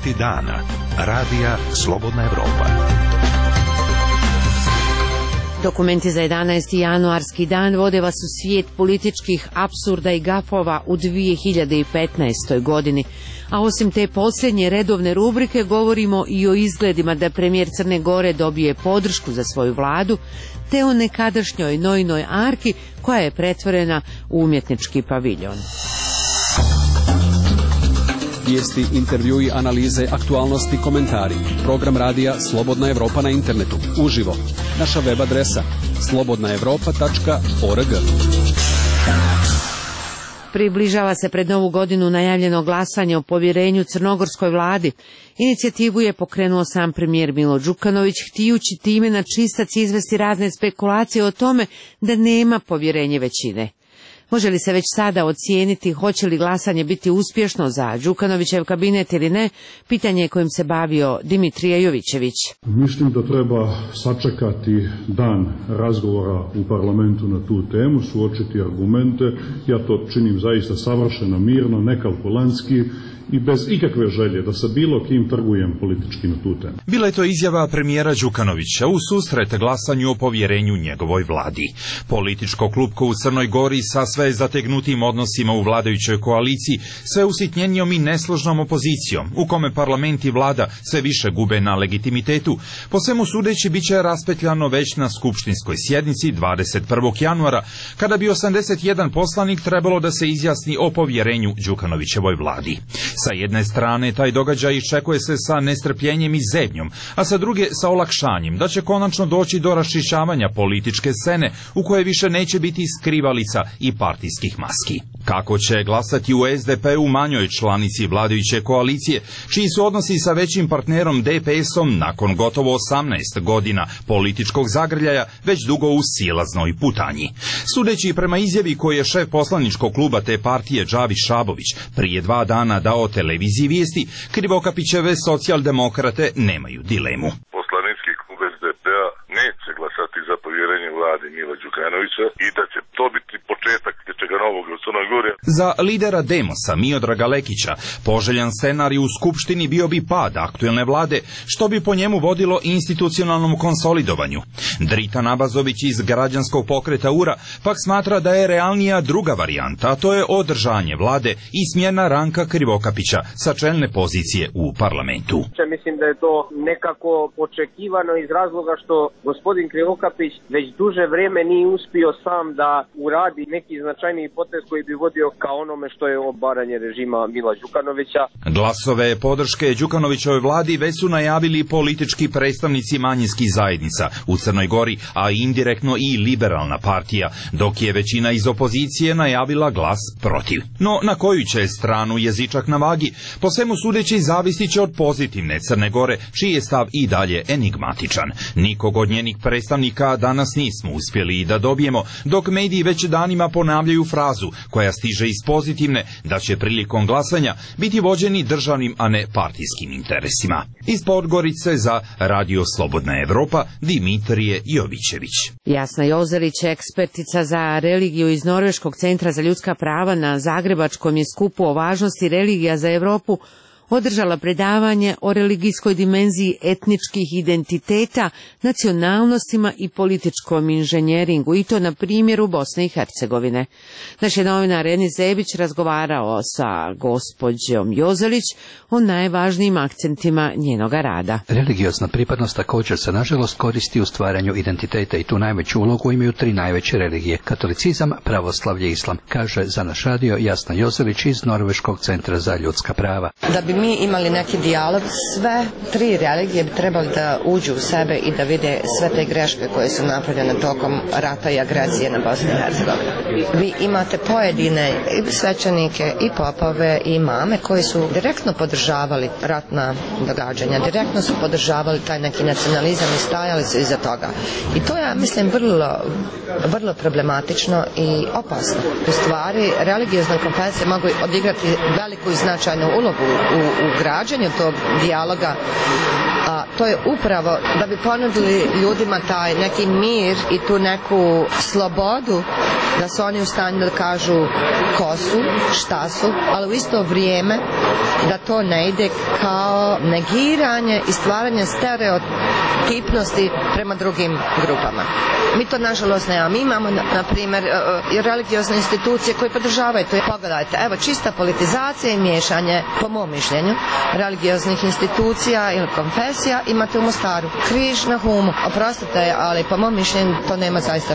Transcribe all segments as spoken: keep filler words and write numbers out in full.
Dokumenti dana. Radija Slobodna Evropa. Dokumenti za jedanaesti januarski dan vode vas u svijet političkih apsurda i gafova u dvije hiljade petnaestoj godini. A osim te posljednje redovne rubrike govorimo i o izgledima da premijer Crne Gore dobije podršku za svoju vladu, te o nekadašnjoj Noinoj arki koja je pretvorena u umjetnički paviljon. Vijesti, intervjui, analize, aktualnosti, komentari. Program radija Slobodna Evropa na internetu. Uživo. Naša web adresa slobodna evropa tačka org. Približava se pred novu godinu najavljeno glasanje o povjerenju crnogorskoj vladi. Inicijativu je pokrenuo sam premijer Milo Đukanović, htijući time na čistac izvesti razne spekulacije o tome da nema povjerenje većine. Može li se već sada ocijeniti hoće li glasanje biti uspješno za Đukanovićev kabinet ili ne, pitanje kojim se bavio Dimitrije Jovićević. Mislim da treba sačekati dan razgovora u parlamentu na tu temu, suočiti argumente. Ja to činim zaista savršeno, mirno, nekalkulantski i bez ikakve želje da sa bilo kim trgujem politički na tu temu. Bila je to izjava premijera Đukanovića u susret glasanju o povjerenju njegovoj vladi. Političko klupko u Crnoj Gori sa sve zategnutim odnosima u vladajućoj koaliciji, sve usitnjenijom i nesložnom opozicijom, u kome parlament i vlada sve više gube na legitimitetu, po svemu sudeći bit će raspetljano već na skupštinskoj sjednici dvadeset prvog januara, kada bi osamdeset jedan poslanik trebalo da se izjasni o povjerenju Đukanovićevoj vladi. Sa jedne strane taj događaj iščekuje se sa nestrpljenjem i zebnjom, a sa druge sa olakšanjem da će konačno doći do raščišćavanja političke scene u kojoj više neće biti skrivalica i partijskih maski. Kako će glasati u es de pe u manjoj članici vladajuće koalicije, čiji su odnosi sa većim partnerom de pe esom nakon gotovo osamnaest godina političkog zagrljaja već dugo u silaznoj putanji. Sudeći prema izjavi koju je šef poslaničkog kluba te partije Džavi Šabović prije dva dana dao televiziji Vijesti, Krivokapićeve socijaldemokrate nemaju dilemu. Poslanički klub es de pe-a neće glasati za povjerenje vladi Mila Đukanovića i da će to biti početak nečega novog u Crnoj Gori. Za lidera Demosa Miodraga Lekića poželjan scenarij u Skupštini bio bi pad aktuelne vlade, što bi po njemu vodilo institucionalnom konsolidovanju. Drita Nabazović iz građanskog pokreta U R A pak smatra da je realnija druga varijanta, a to je održanje vlade i smjena Ranka Krivokapića sa čelne pozicije u parlamentu. Mislim da je to nekako očekivano iz razloga što gospodin Krivokapić već duže vrijeme nije uspio sam da uradi neki značajniji potez koji bi vodio ka onome što je obaranje režima Mila Đukanovića. Glasove podrške Đukanovićevoj vladi već su najavili politički predstavnici manjinskih zajednica u Crnoj Gori, a indirektno i liberalna partija, dok je većina iz opozicije najavila glas protiv. No na koju će stranu jezičak na vagi, po svemu sudeći zavisit će od pozitivne Crne Gore, čiji je stav i dalje enigmatičan. Nikog od njenih predstavnika danas nismo uspjeli da dobijemo, dok mediji već danima ponavljaju frazu koja stiže iz pozitivne da će prilikom glasanja biti vođeni državnim, a ne partijskim interesima. Iz Podgorice za Radio Slobodna Evropa, Dimitrije Jovićević. Jasna Jozelić, ekspertica za religiju iz Norveškog centra za ljudska prava na Zagrebačkom je skupu o važnosti religija za Europu održala predavanje o religijskoj dimenziji etničkih identiteta, nacionalnostima i političkom inženjeringu, i to na primjeru Bosne i Hercegovine. Naš je novinar Enis Zebić razgovarao sa gospođom Jozelić o najvažnijim akcentima njenoga rada. Religiozna pripadnost također se nažalost koristi u stvaranju identiteta i tu najveću ulogu imaju tri najveće religije: katolicizam, pravoslavlje i islam, kaže za naš radio Jasna Jozelić iz Norveškog centra za ljudska prava. Da bi mi imali neki dijalog, sve tri religije bi trebali da uđu u sebe i da vide sve te greške koje su napravljene tokom rata i agresije na Bosnu i Hercegovinu. Vi imate pojedine i svećenike i popove i imame koji su direktno podržavali ratna događanja, direktno su podržavali taj neki nacionalizam i stajali su iza toga. I to je, mislim, vrlo, vrlo problematično i opasno. U stvari, religiozne konfesije mogu odigrati veliku i značajnu ulogu u u građanju tog dijaloga, a to je upravo da bi ponudili ljudima taj neki mir i tu neku slobodu da su oni u stanju da kažu ko su, šta su, ali u isto vrijeme da to ne ide kao negiranje i stvaranje stereotipnosti prema drugim grupama. Mi to nažalost nemamo. Mi imamo, na primjer, religiozne institucije koje podržavaju to. Pogledajte, evo, čista politizacija i miješanje, po mom mišljenju, religioznih institucija ili konfesija imate u Mostaru. Križ na Humu. Oprostite, ali po mom mišljenju to nema zaista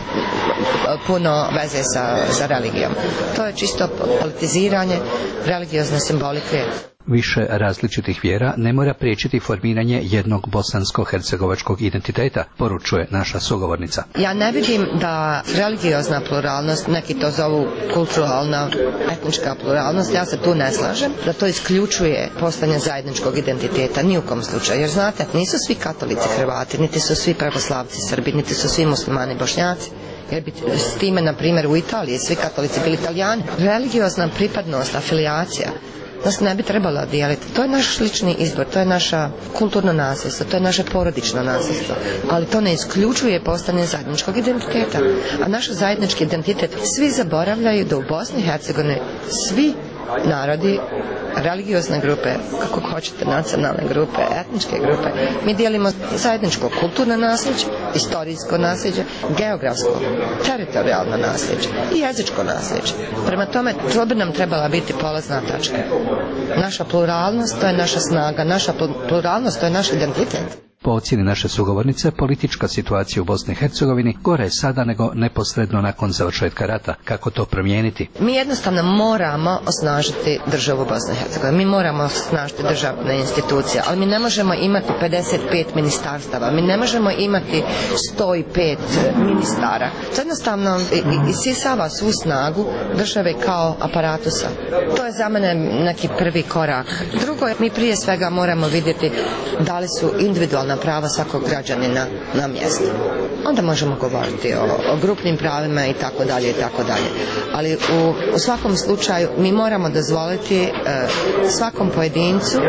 puno veze sa, sa religijom. To je čisto politiziranje religiozne simbolike. Više različitih vjera ne mora priječiti formiranje jednog bosansko-hercegovačkog identiteta, poručuje naša sugovornica. Ja ne vidim da religiozna pluralnost, neki to zovu kulturalna, etnička pluralnost, ja se tu ne slažem, da to isključuje postojanje zajedničkog identiteta, ni u kom slučaju. Jer znate, nisu svi katolici Hrvati, niti su svi pravoslavci Srbi, niti su svi muslimani Bošnjaci. Jer bi s time, na primjer, u Italiji svi katolici bili Italijani. Religiozna pripadnost, afilijacija, nas ne bi trebalo dijeliti. To je naš lični izbor, to je naša kulturno nasljedstvo, to je naše porodično nasljedstvo. Ali to ne isključuje postojanje zajedničkog identiteta. A naš zajednički identitet svi zaboravljaju da u Bosni i Hercegovini svi narodi, religiozne grupe, kako hoćete, nacionalne grupe, etničke grupe, mi dijelimo zajedničko kulturno nasljeđe, istorijsko nasljeđe, geografsko, teritorijalno nasljeđe i jezičko nasljeđe. Prema tome, to bi nam trebala biti polazna tačka. Naša pluralnost, to je naša snaga, naša pluralnost, to je naš identitet. Po ocjeni naše sugovornice, politička situacija u Bosni i Hercegovini gore je sada nego neposredno nakon završetka rata. Kako to promijeniti? Mi jednostavno moramo osnažiti državu Bosne i Hercegovine. Mi moramo osnažiti državne institucije, ali mi ne možemo imati pedeset pet ministarstava, mi ne možemo imati sto pet ministara. To jednostavno isisava svu snagu države kao aparatusa. To je za mene neki prvi korak. Drugo, mi prije svega moramo vidjeti da li su individualna prava svakog građanina na mjestu. Onda možemo govoriti o, o grupnim pravima i tako dalje i tako dalje. Ali u, u svakom slučaju mi moramo dozvoliti e, svakom pojedincu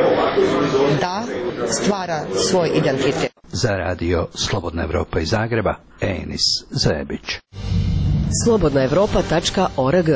da stvara svoj identitet. Za radio Slobodna Evropa iz Zagreba, Enis Zajebić. slobodna evropa tačka org.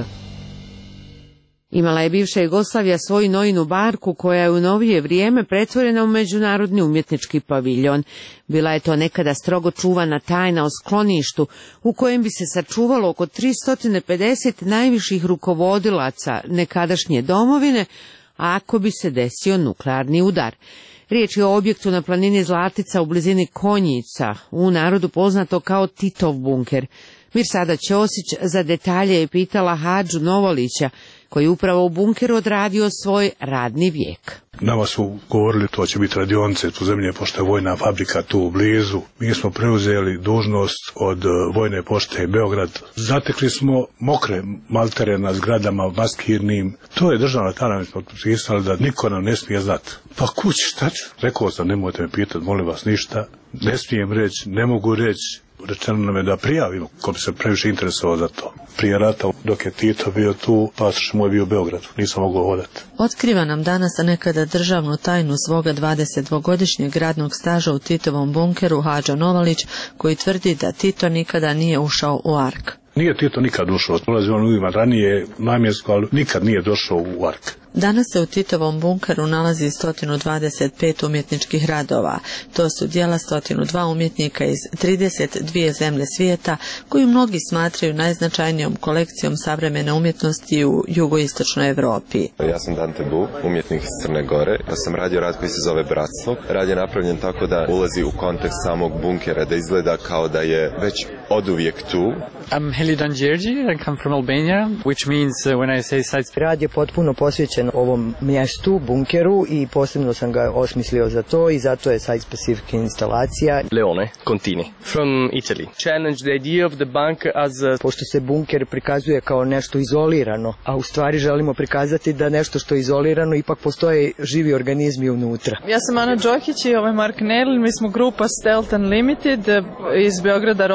Imala je bivša Jugoslavija svoju Noinu barku koja je u novije vrijeme pretvorena u međunarodni umjetnički paviljon. Bila je to nekada strogo čuvana tajna o skloništu u kojem bi se sačuvalo oko tristo pedeset najviših rukovodilaca nekadašnje domovine, ako bi se desio nuklearni udar. Riječ je o objektu na planini Zlatica u blizini Konjica, u narodu poznato kao Titov bunker. Mirsada Ćosić za detalje je pitala Hadžu Novolića, koji upravo u bunkeru odradio svoj radni vijek. Nama su govorili to će biti radionice tu zemlje, pošto je vojna fabrika tu blizu. Mi smo preuzeli dužnost od vojne pošte Beograd. Zatekli smo mokre maltere na zgradama maskirnim. To je državna tajna, smo potpisali da niko nam ne smije znati. Pa kući, šta ću? Rekao sam, nemojte me pitati, molim vas ništa. Ne smijem reći, ne mogu reći. Rečeno nam je da prijavimo, ko bi se previše interesovao za to. Prije rata, dok je Tito bio tu, pasoš moj bio u Beogradu, nisam mogao hodati. Otkriva nam danas nekada državnu tajnu svoga dvadesetdvogodišnjeg radnog staža u Titovom bunkeru Hadža Novalić, koji tvrdi da Tito nikada nije ušao u Ark. Nije Tito nikad ušao, ulazi on uvijek ranije namjensko, ali nikad nije došao u Ark. Danas se u Titovom bunkeru nalazi sto dvadeset pet umjetničkih radova. To su djela sto dva umjetnika iz trideset dvije zemlje svijeta, koju mnogi smatraju najznačajnijom kolekcijom savremene umjetnosti u jugoistočnoj Europi. Ja sam Dante Bu, umjetnik iz Crne Gore. Ja sam radio rad koji se zove Bratstvo. Rad je napravljen tako da ulazi u kontekst samog bunkera, da izgleda kao da je već oduvijek tu. I'm Helidan Đerđi, I come from Albania, which means uh, when I say sites... Rad je potpuno posvećen ovom mjestu, bunkeru, i posebno sam ga osmislio za to i zato je site-specific instalacija. Leone Contini, from Italy. Challenge the idea of the bunker as a... Pošto se bunker prikazuje kao nešto izolirano, a u stvari želimo prikazati da nešto što je izolirano ipak postoje živi organizmi unutra. Ja sam Ana Đokić i ovo je Mark Nerl, mi smo grupa Stealth Unlimited iz Beograda, Rotterdama.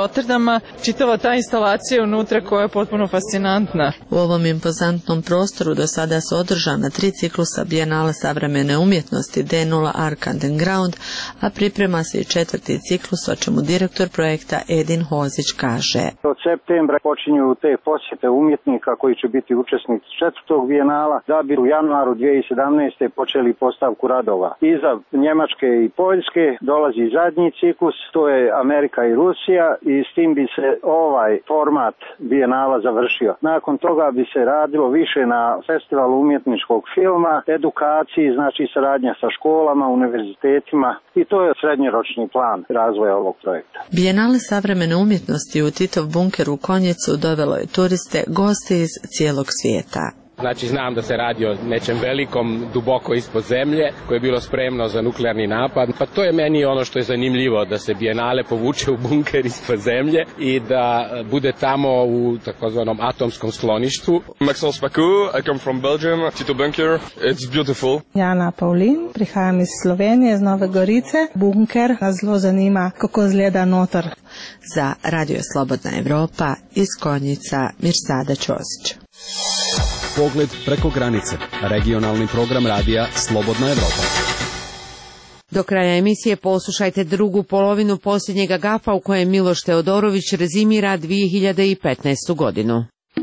godinama. Čitava ta instalacija unutra koja je potpuno fascinantna. U ovom impozantnom prostoru do sada su održana tri ciklusa Bijenale savremene umjetnosti D nula Art and Ground, a priprema se i četvrti ciklus, o čemu direktor projekta Edin Hozić kaže. Od septembra počinju te posjete umjetnika koji će biti učesnici četvrtog Bijenala, da bi u januaru dvije hiljade sedamnaeste. počeli postavku radova. Iza Njemačke i Poljske dolazi zadnji ciklus, to je Amerika i Rusija, i s tim bi se ovaj format Bijenala završio. Nakon toga bi se radilo više na festivalu umjetničkog filma, edukaciji, znači saradnja sa školama, univerzitetima, i to je srednjoročni plan razvoja ovog projekta. Bijenale savremene umjetnosti u Titov bunker u Konjicu dovelo je turiste, goste iz cijelog svijeta. Znači, znam da se radi o nečem velikom, duboko ispod zemlje, koje je bilo spremno za nuklearni napad. Pa to je meni ono što je zanimljivo, da se Bijenale povuče u bunker ispod zemlje i da bude tamo u takozvanom atomskom skloništu. Maxence Paco, I come from Belgium, Tito bunker, it's beautiful. Jana Paulin, prihajam iz Slovenije, iz Nove Gorice. Bunker nas zelo zanima, kako izgleda noter. Za Radio Slobodna Evropa iz Konjica, Mirsada Ćosić. Pogled preko granice. Regionalni program radija Slobodna Evropa. Do kraja emisije poslušajte drugu polovinu posljednjega gafa u kojem Miloš Teodorović rezimira dvije hiljade petnaestu godinu.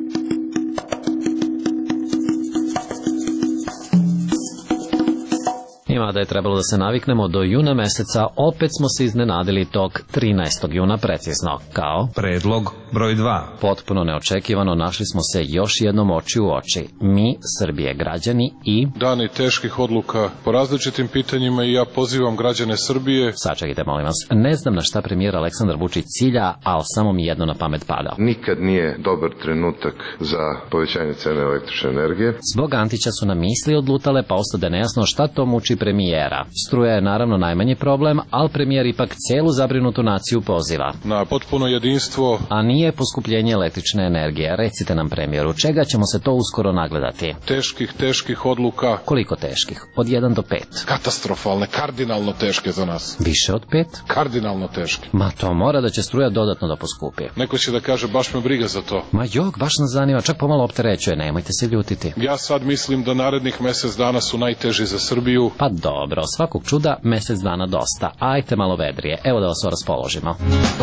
Ima da je trebalo da se naviknemo do juna meseca, opet smo se iznenadili tog trinaestog juna precizno, kao predlog broj dva. Potpuno neočekivano našli smo se još jednom oči u oči. Mi, Srbije građani i... Dani teških odluka po različitim pitanjima i ja pozivam građane Srbije... Sačekajte, molim vas, ne znam na šta premijer Aleksandar Vučić cilja, ali samo mi jedno na pamet pada. Nikad nije dobar trenutak za povećanje cene električne energije. Zbog Antića su nam misli odlutale, pa ostade nejasno šta to muči premijera. Struja je naravno najmanji problem, ali premijer ipak celu zabrinutu naciju poziva na potpuno jedinstvo. A nije poskupljenje električne energije. Recite nam, premijeru, čega ćemo se to uskoro nagledati? Teških, teških odluka. Koliko teških? Od jedan do pet. Katastrofalne, kardinalno teške za nas. Više od pet? Kardinalno teške. Ma to mora da će struja dodatno da poskupi. Neko će da kaže, baš me briga za to. Ma jok, baš nas zanima, čak pomalo opterećuje, nemojte se ljutiti. Ja sad mislim da narednih mesec dana su najteži za Srbiju. Pa dobro, svakog čuda mesec dana dosta. Ajte malo vedrije, evo da vas raspoložimo.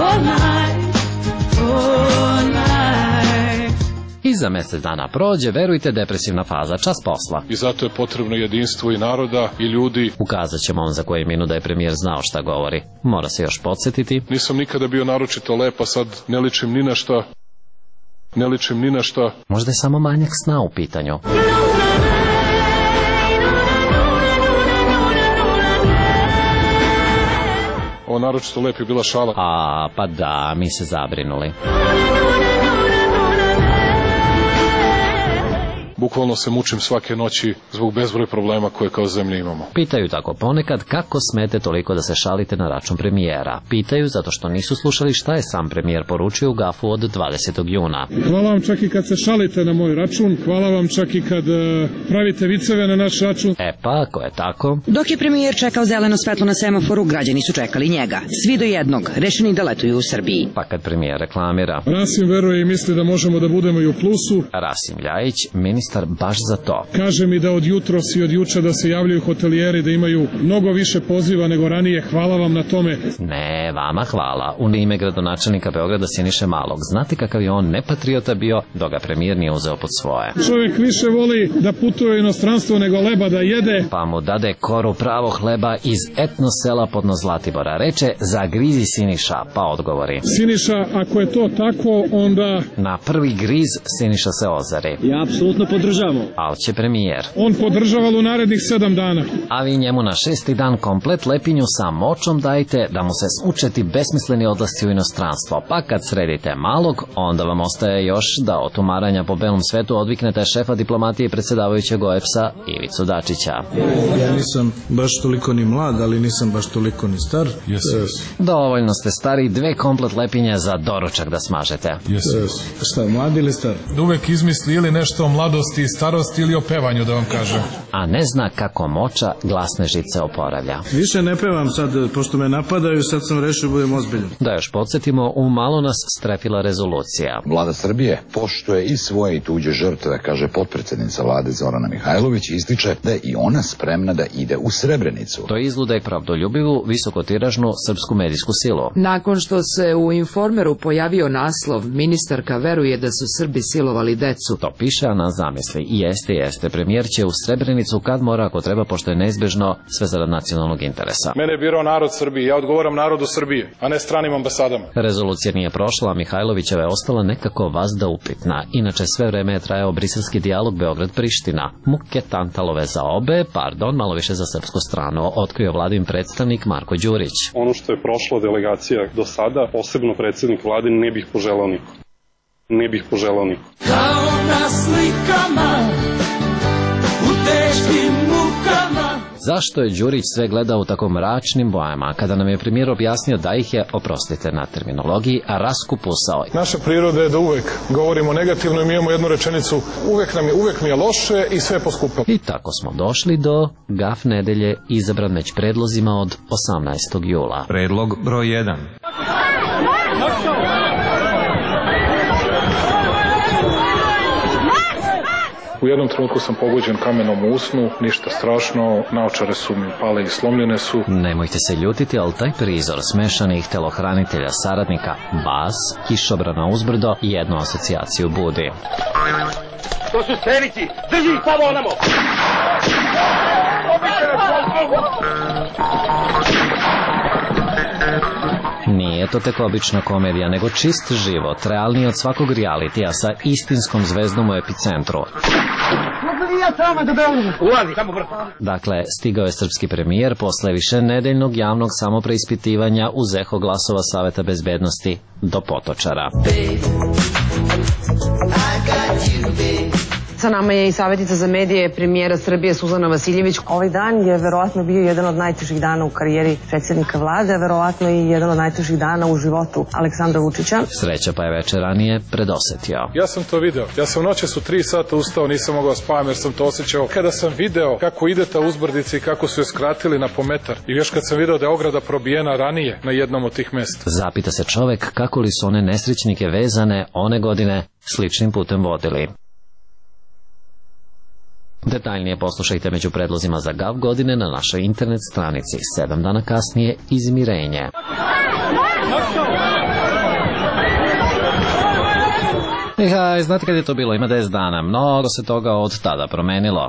I za mesec dana prođe, verujte, depresivna faza, čas posla. I zato je potrebno jedinstvo i naroda i ljudi. Ukazat ćemo on za koji minut da je premijer znao šta govori. Mora se još podsjetiti. Nisam nikada bio naročito lep, a sad ne ličim ni na šta. Ne ličim ni na šta. Možda je samo manjak sna u pitanju. Ovo naročito lep je bila šala. A, pa da, mi se zabrinuli. Bukvalno se mučim svake noći zbog bezbroj problema koje kao zemlja imamo. Pitaju tako ponekad kako smete toliko da se šalite na račun premijera. Pitaju zato što nisu slušali šta je sam premijer poručio u gafu od dvadesetog juna. Hvala vam čak i kad se šalite na moj račun, hvala vam čak i kad uh, pravite viceve na naš račun. E pa, ako je tako... Dok je premijer čekao zeleno svetlo na semaforu, građani su čekali njega. Svi do jednog, rešeni da letuju u Srbiji. Pa kad premijer reklamira... Rasim veruje i misli da možemo da budemo i u plusu. Rasim Ljajić, ministar baš za to. Kaže mi da od jutros i od juče da se javljaju hotelijeri, da imaju mnogo više poziva nego ranije. Hvala vam na tome. Ne, vama hvala. U ime gradonačelnika Beograda Siniše Malog. Znate kakav je on nepatriota bio, dok ga premijer nije uzeo pod svoje. Čovjek više voli da putuje u inostranstvo nego leba da jede. Pa mu dade koru pravo hleba iz etno sela podno Zlatibora. Reče, zagrizi Siniša, pa odgovori. Siniša, ako je to tako, onda... Na prvi griz Siniša se ozari. Ja apsolutno podržavam. Ali će premijer. On podržava u narednih sedam dana. A vi njemu na šesti dan komplet lepinju sa močom dajte da mu se smučeti besmisleni odlasci u inostranstvo. Pa kad sredite malog, onda vam ostaje još da od umaranja po belom svetu odviknete šefa diplomatije i predsjedavajućeg O E P S-a Ivicu Dačića. Ja nisam baš toliko ni mlad, ali nisam baš toliko ni star. Yes, yes. Dovoljno ste stari, dve komplet lepinje za doručak da smažete. Yes, yes. Šta, mlad ili star? Da uvek izmisli ili nešto o mladosti mladosti i starosti ili o pevanju, da vam kažem. A ne zna kako moča glasne žice oporavlja. Više ne pevam sad, pošto me napadaju, sad sam rešio budem ozbiljan. Da još podsjetimo, u malo nas strefila rezolucija. Vlada Srbije poštuje i svoje i tuđe žrtve, kaže potpredsjednica vlade Zorana Mihajlović, ističe da je i ona spremna da ide u Srebrenicu. To izluda i pravdoljubivu, visokotiražnu srpsku medijsku silu. Nakon što se u Informeru pojavio naslov, ministarka veruje da su Srbi silovali decu. To piše, a nas zamisli. Jeste, jeste. Premijer će u Srebrenicu kad mora, ako treba, pošto je neizbežno, sve zarad nacionalnog interesa. Mene je birao narod Srbije, ja odgovaram narodu Srbije, a ne stranim ambasadama. Rezolucija nije prošla, a Mihajlovićeva je ostala nekako vazda upitna. Inače, sve vreme je trajao briselski dijalog Beograd-Priština. Muke tantalove za obe, pardon, malo više za srpsku stranu, otkrio vladin predstavnik Marko Đurić. Ono što je prošla delegacija do sada, posebno predsjednik vlade, ne bih poželao niko. Ne bih poželao niko. Kao na slikama, u teškim mukama. Zašto je Đurić sve gledao u tako mračnim bojama, kada nam je premijer objasnio da ih je, oprostite na terminologiji, raskupusao? Naša priroda je da uvek govorimo negativno i mi imamo jednu rečenicu, uvek, nam je, uvek mi je loše i sve je poskupilo. I tako smo došli do Gaf nedelje, izabran već predlozima od osamnaestog jula. Predlog broj jedan. U jednom trenutku sam pogođen kamenom u usnu, ništa strašno, naočare su mi pale i slomljene su. Nemojte se ljutiti, ali taj prizor smešanih telohranitelja saradnika, bas, kišobrana uzbrdo, jednu asocijaciju budi. To su strelici, drži ih tamo onamo! Nije to tek obična komedija, nego čist život, realniji od svakog realitija sa istinskom zvezdom u epicentru. Dakle, stigao je srpski premijer posle više nedeljnog javnog samopreispitivanja uz eho glasova Saveta bezbednosti do Potočara. Sa nama je i savjetnica za medije premijera Srbije Suzana Vasiljević. Ovaj dan je verovatno bio jedan od najtežih dana u karijeri predsjednika vlade, verovatno i jedan od najtežih dana u životu Aleksandra Vučića. Sreća pa je večer ranije predosetio. Ja sam to video. Ja sam noćas u tri sata ustao, nisam mogao spavam jer sam to osjećao. Kada sam video kako ide ta uzbrdica i kako su je skratili na po metar i još kad sam video da je ograda probijena ranije na jednom od tih mesta. Zapita se čovek kako li su one nesrećnike vezane one godine sličnim putem vodili. Detaljnije poslušajte među predlozima za Gav godine na našoj internet stranici. Sedam dana kasnije izmirenje. Eha, znate kad je to bilo? Ima deset dana. Mnogo se toga od tada promenilo.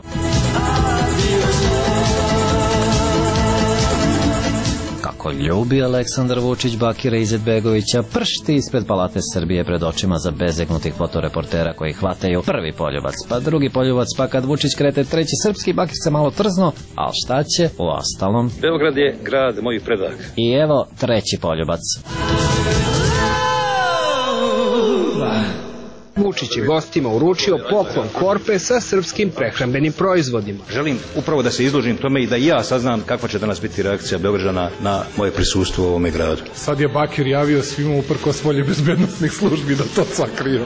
Kako ljubi Aleksandar Vučić Bakira Izetbegovića, pršti ispred Palate Srbije pred očima za bezegnutih fotoreportera koji hvataju prvi poljubac, pa drugi poljubac, pa kad Vučić krete treći srpski, Bakir se malo trzno, ali šta će u ostalom? Beograd je grad mojih predaka. I evo treći poljubac. Vučić je gostima uručio poklon korpe sa srpskim prehrambenim proizvodima. Želim upravo da se izložim tome i da i ja saznam kakva će danas biti reakcija Beograđana na moje prisustvo u ovome gradu. Sad je Bakir javio svima uprkos volje bezbednosnih službi da to sakrijemo.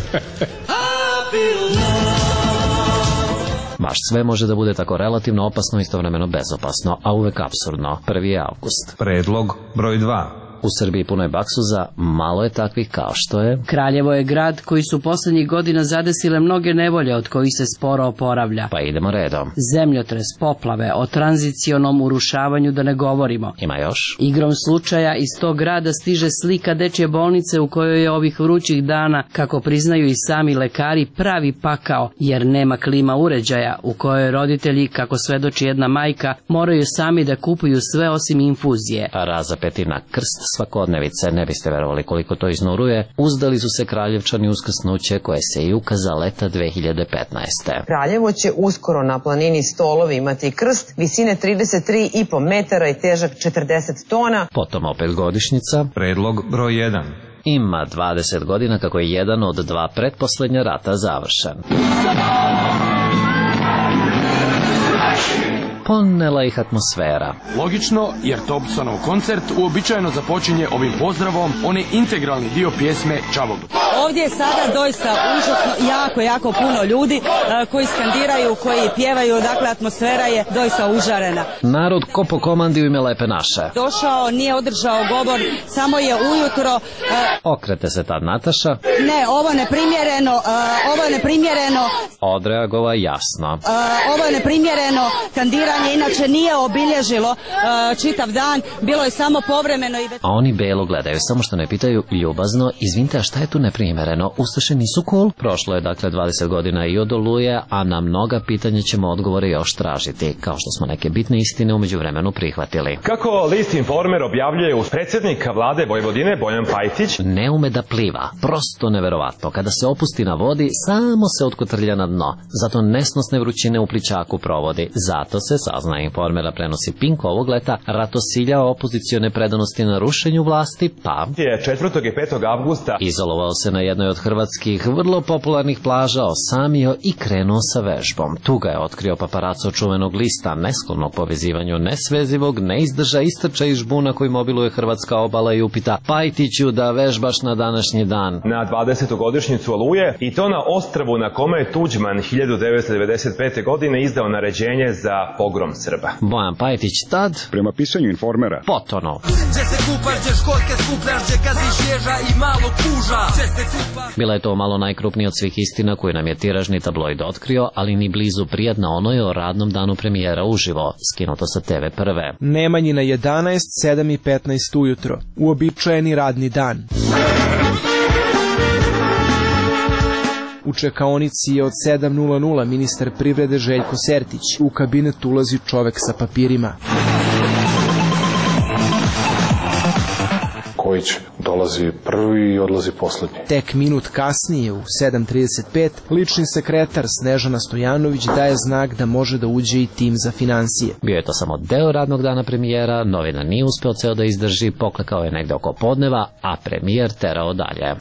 Baš sve može da bude tako relativno opasno, istovremeno bezopasno, a uvek apsurdno. prvi avgust. Predlog broj dva. U Srbiji punoj baksuza, malo je takvih kao što je Kraljevo je grad koji su poslednjih godina zadesile mnoge nevolje od kojih se sporo oporavlja. Pa idemo redom. Zemljotres, poplave, o tranzicionom urušavanju da ne govorimo. Ima još? Igrom slučaja iz tog grada stiže slika dečje bolnice u kojoj je ovih vrućih dana, kako priznaju i sami lekari, pravi pakao, jer nema klima uređaja, u kojoj roditelji, kako svedoči jedna majka, moraju sami da kupuju sve osim infuzije. A razapeti na krst svakodnevice, ne biste verovali koliko to iznuruje, uzdali su se Kraljevčani uskrsnuće koje se i ukaza leta dve hiljade petnaeste. Kraljevo će uskoro na planini Stolovi imati krst visine trideset tri i po metara i težak četrdeset tona. Potom opet godišnjica. Predlog broj jedan. Ima dvadeset godina kako je jedan od dva pretposlednja rata završen. Ponela ih atmosfera. Logično, jer Thompsonov koncert uobičajeno započinje ovim pozdravom, on je integralni dio pjesme Čavogluk. Ovdje je sada doista užasno jako, jako puno ljudi koji skandiraju, koji pjevaju, dakle atmosfera je doista užarena. Narod ko po komandi u ime Lepe naše. Došao, nije održao govor, samo je ujutro... Okrete se tad Nataša. Ne, ovo je neprimjereno, ovo je neprimjereno. Odreagova jasno. Ovo je neprimjereno, kandiranje inače nije obilježilo čitav dan, bilo je samo povremeno. I... A oni belo gledaju, samo što ne pitaju ljubazno, izvinite, a šta je tu neprimjereno? Ustaše nisu cool? Prošlo je dakle dvadeset godina i od Oluje, a na mnoga pitanja ćemo odgovore još tražiti, kao što smo neke bitne istine umeđu vremenu prihvatili. Kako list Informer objavljuje uz predsjednika vlade Vojvodine Bojan Pajtić? Ne ume da pliva, prosto neverovatno. Kada se opusti na vodi, samo se otkotrlja na dno. Zato nesnosne vrućine u plićaku provodi. Zato se, sazna Informera, prenosi Pink ovog leta, ratosiljao opozicione predanosti na rušenju vlasti, pa je četvrtog i petog avgusta izolovao se na jednoj od hrvatskih vrlo popularnih plaža, osamio i krenuo sa vežbom. Tu ga je otkrio paparaco čuvenog lista, nesklonog povezivanju nesvezivog, neizdrža istrča iz žbuna koji mobiluje hrvatska obala i upita: Pajtiću, da vežbaš na današnji dan? Na dvadesetu godišnjicu Oluje, i to na ostrvu na kome je Tuđman hiljadu devetsto devedeset pete. godine izdao naređenje za pogrom Srba. Bojan Pajtić tad, prema pisanju Informera, potono. Bila je to malo najkrupnija od svih istina koju nam je tiražni tabloid otkrio, ali ni blizu prijatna onoj o radnom danu premijera uživo, skinuto sa te ve prve. Nemanjina jedanaest, sedam i petnaest ujutro. Uobičajeni radni dan. U čekaonici je od sedam nula nula ministar privrede Željko Sertić. U kabinet ulazi čovek sa papirima. Kojić dolazi prvi i odlazi poslednji. Tek minut kasnije, u sedam trideset pet, lični sekretar Snežana Stojanović daje znak da može da uđe i tim za finansije. Bio je to samo deo radnog dana premijera, novinar nije uspeo ceo da izdrži, poklekao je negde oko podneva, a premijer terao dalje.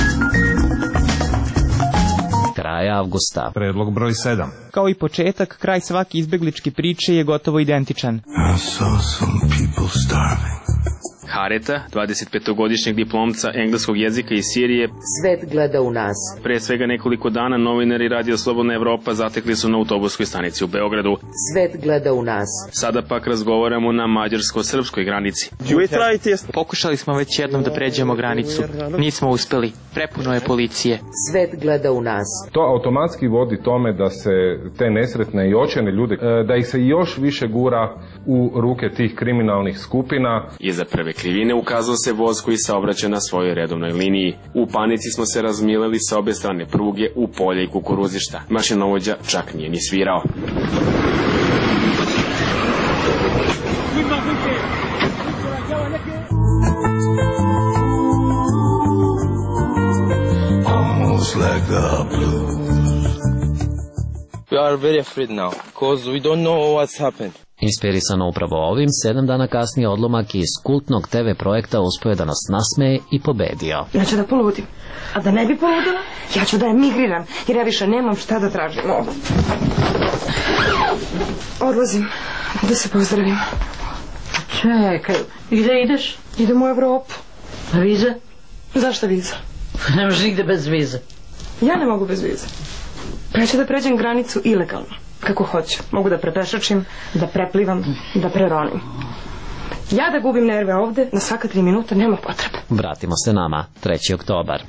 Kraj avgusta. Predlog broj sedam. Kao i početak, kraj svake izbegličke priče je gotovo identičan. I saw some people starving. Hareta, dvadesetpetogodišnjeg diplomca engleskog jezika iz Sirije. Svet gleda u nas. Pre svega nekoliko dana novinari Radio Slobodna Evropa zatekli su na autobuskoj stanici u Beogradu. Svet gleda u nas. Sada pak razgovaramo na mađarsko-srpskoj granici. Pokušali smo već jednom da pređemo granicu. Nismo uspeli. Prepuno je policije. Svet gleda u nas. To automatski vodi tome da se te nesretne i očajne ljude, da ih se još više gura u ruke tih kriminalnih skupina. Iza prve krivine ukazao se voz koji saobraća na svojoj redovnoj liniji. U panici smo se razmileli sa obe strane pruge u polje i kukuruzišta. Mašinovođa čak nije ni svirao. Almost like the blues. We are very afraid now, because we don't know what's happened. Inspirisano upravo ovim, sedam dana kasnije odlomak iz kultnog te ve projekta uspio je da nas nasmeje i pobedio. Ja ću da poludim, a da ne bi poludila, ja ću da emigriram, jer ja više nemam šta da tražim ovdje. Odlazim, da se pozdravim. Čekaj, gde ideš? Idem u Evropu. A viza? Zašto viza? Ne možeš nigde bez vize. Ja ne mogu bez vize. Pa ja ću da pređem granicu ilegalno. Kako hoću. Mogu da prepešačim, da preplivam, da preronim. Ja da gubim nerve ovde, na svaka tri minuta nema potrebe. Vratimo se nama, treći oktobar.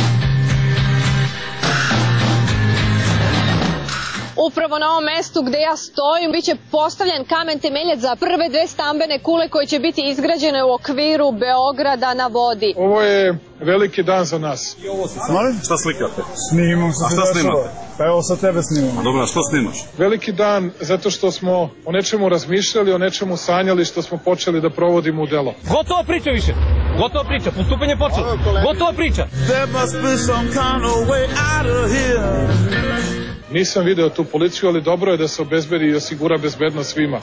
Upravo na ovom mestu gde ja stojim biće postavljen kamen temeljac za prve dve stambene kule koje će biti izgrađene u okviru Beograda na vodi. Ovo je veliki dan za nas. Molim? Šta slikate? Snimam. A šta snimate? Pa evo sa tebe snimam. Dobro, što snimaš? Veliki dan zato što smo o nečemu razmišljali, o nečemu sanjali, što smo počeli da provodimo u delo. Gotovo priča više. Gotovo priča. Postupanje počelo. Gotovo priča. There must be some kind of way out of here. Nisam video tu policiju, ali dobro je da se obezbedi i osigura bezbednost svima.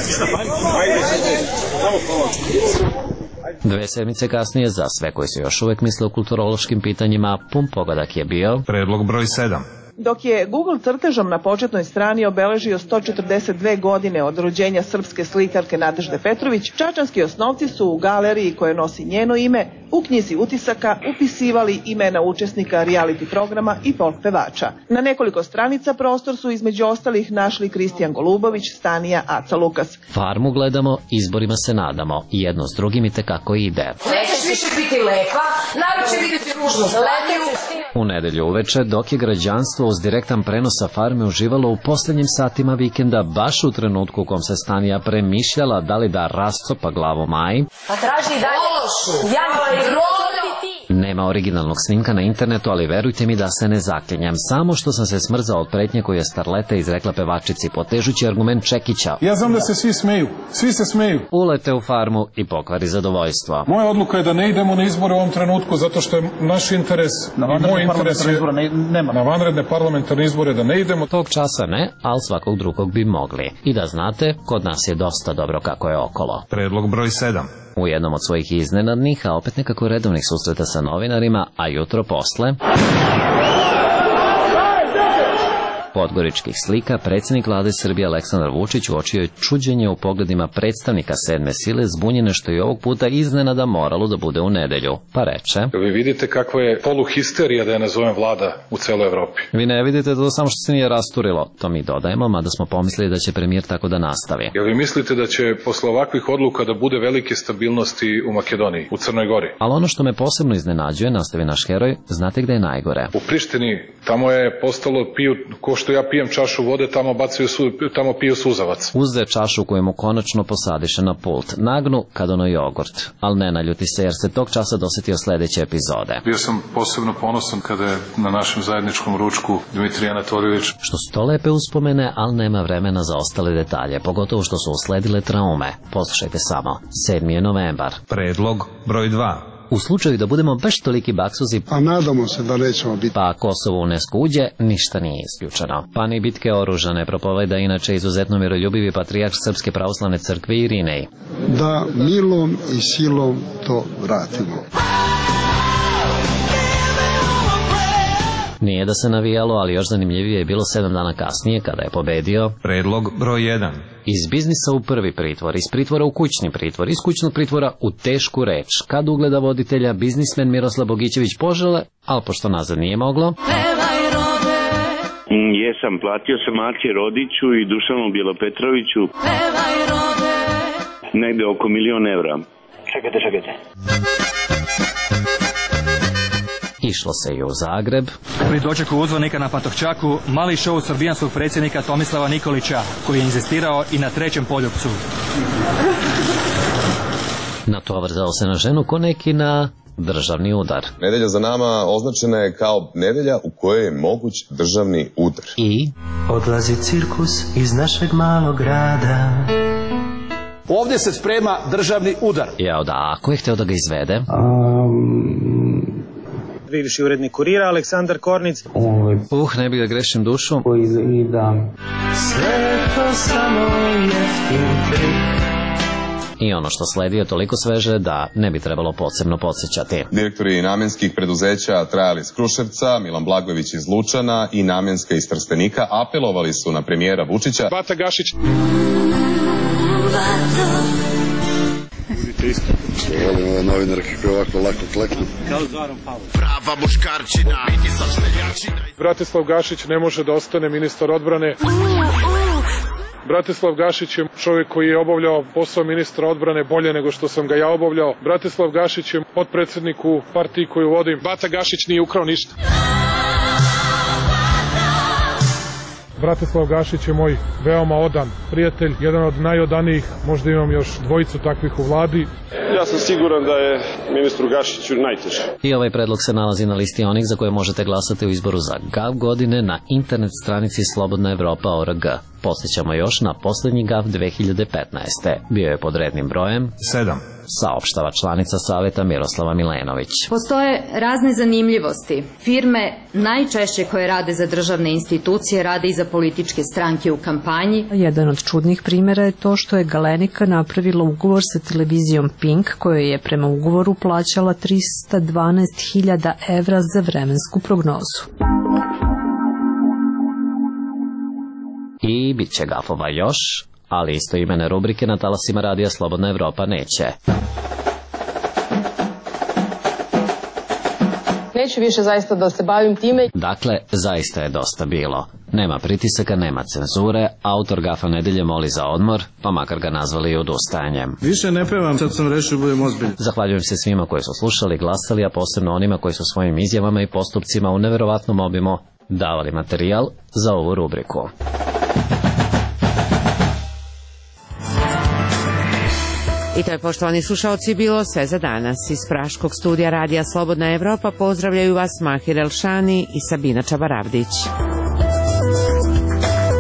Dve sedmice kasnije, za sve koji se još uvek misle o kulturološkim pitanjima, pun pogodak je bio predlog broj sedam. Dok je Google crtežom na početnoj strani obeležio sto četrdeset dve godine od rođenja srpske slikarke Nadežde Petrović, čačanski osnovci su u galeriji koja nosi njeno ime u knjizi utisaka upisivali imena učesnika reality programa i folk pevača. Na nekoliko stranica prostor su između ostalih našli Kristijan Golubović, Stanija, Aca Lukas. Farmu gledamo, izborima se nadamo. Jedno s drugim i tekako ide. Nećeš više biti lepa, narod će vidjeti ružnu zeleniju. U nedelju uveče, dok je građanstvo uz direktan prenos sa farme uživalo u posljednjim satima vikenda, baš u trenutku u kom se Stanija premišljala da li da rascopa glavu Maji, Pa traži i dalje lošu. Ja mi nema originalnog snimka na internetu, ali verujte mi da se ne zaklinjem. Samo što sam se smrzao od pretnje koju je starleta izrekla pevačici, potežući argument Čekića. Ja znam da se svi smeju. Svi se smeju. Ulete u farmu i pokvari zadovoljstvo. Moja odluka je da ne idemo na izbore u ovom trenutku zato što je naš interes i moj interes je nema. na vanredne parlamentarne izbore da ne idemo. Tog časa ne, ali svakog drugog bi mogli. I da znate, kod nas je dosta dobro kako je okolo. Predlog broj sedam. U jednom od svojih iznenadnih, a opet nekako redovnih susreta sa novinarima, a jutro posle podgoričkih slika, predsjednik vlade Srbije Aleksandar Vučić uočio je čuđenje u pogledima predstavnika sedme sile, zbunjene što i ovog puta iznenada moralo da bude u nedelju. Pa reče: Vi vidite kakva je poluhisterija, da je nazovem, vlada u celoj Evropi. Vi ne vidite to samo što se nije rasturilo. To mi dodajemo, mada smo pomislili da će premijer tako da nastavi. Jel vi mislite da će posle ovakvih odluka da bude velike stabilnosti u Makedoniji, u Crnoj Gori? Ali ono što me posebno iznenađuje, nastavi naš heroj, znate gde je najgore? U Prištini, tamo je postalo piju, ko što ja pijem čašu vode, tamo bacaju su, tamo piju suzavac. Uzde čašu koju mu konačno posadiše na pult. Nagnu kad ono jogurt. Ali ne naljuti se jer se tog časa dosetio sledeće epizode. Bio sam posebno ponosan kada je na našem zajedničkom ručku Dimitrij Anatoljević. Što su to lepe uspomene, ali nema vremena za ostale detalje, pogotovo što su usledile traume. Poslušajte samo. sedmi je novembar. Predlog broj dva. U slučaju da budemo baš toliki baksuzi, a nadamo se da nećemo biti, pa Kosovo UNESCO uđe, ništa nije isključeno. Pa ni bitke oružane propoveda inače izuzetno miroljubivi patrijarh Srpske pravoslavne crkve Irinej. Da milom i silom to vratimo. Nije da se navijalo, ali još zanimljivije je bilo sedam dana kasnije kada je pobedio predlog broj jedan. Iz biznisa u prvi pritvor, iz pritvora u kućni pritvor, iz kućnog pritvora u tešku reč. Kad ugleda voditelja biznismen Miroslav Bogićević požele, ali pošto nazad nije moglo. Jesam, platio sam Aci Rodiću i Dušanu Bjelopetroviću negde oko milion evra. Čekajte, čekajte. Išlo se i u Zagreb. Pri dočeku uzvanika na Pantovčaku, mali šou srbijanskog predsjednika Tomislava Nikolića, koji je inzistirao i na trećem poljupcu. Natovrzao se na ženu ko neki na državni udar. Nedelja za nama označena je kao nedelja u kojoj je moguć državni udar. I odlazi cirkus iz našeg malog grada. Ovdje se sprema državni udar. Ja, da, ako je hteo da ga izvede? Um... Bivši urednik Kurira, Aleksandar Kornic. Uh, ne bih da grešim dušu. Sve to samo jeftin trik. I ono što sledi je toliko sveže da ne bi trebalo posebno podsjećati. Direktori namenskih preduzeća Trajal iz Kruševca, Milan Blagojević iz Lučana i Namenska iz Trstenika apelovali su na premijera Vučića. Bata Gašić. Budite isto. Volim ove novinare kako ovako lako kleknu. Kao Zoran Pavlović. Prava muškarčina. Bratislav Gašić ne može da ostane ministar odbrane. Bratislav Gašić je čovjek koji je obavljao posao ministra odbrane bolje nego što sam ga ja obavljao. Bratislav Gašić je potpredsjednik u partiji koju vodim. Bata Gašić nije ukrao ništa. Bratislav Gašić je moj veoma odan prijatelj, jedan od najodanijih, možda imam još dvojicu takvih u vladi. Ja sam siguran da je ministru Gašiću najteže. I ovaj predlog se nalazi na listi onih za koje možete glasati u izboru za Gav godine na internet stranici Slobodna Evropa O R G. Posjećamo još na posljednji Gav dve hiljade petnaeste. Bio je pod rednim brojem sedam. Saopštava članica Saveta Miroslava Milenović. Postoje razne zanimljivosti. Firme najčešće koje rade za državne institucije rade i za političke stranke u kampanji. Jedan od čudnih primjera je to što je Galenika napravila ugovor sa televizijom Pink, kojoj je prema ugovoru plaćala trista dvanaest hiljada evra za vremensku prognozu. I bit će gafova još, ali isto imene rubrike na talasima radija Slobodna Evropa neće. Neću više zaista da se bavim time. Dakle, zaista je dosta bilo. Nema pritisaka, nema cenzure, autor Gafa nedelje moli za odmor, pa makar ga nazvali i odustajanjem. Više ne pevam, sad sam rešio da budem ozbiljan. Zahvaljujem se svima koji su slušali, glasali, a posebno onima koji su svojim izjavama i postupcima u neverovatnom obimu davali materijal za ovu rubriku. I to je, poštovani slušaoci, bilo sve za danas. Iz Praškog studija Radija Slobodna Evropa pozdravljaju vas Mahir Elšani i Sabina Čabaravdić.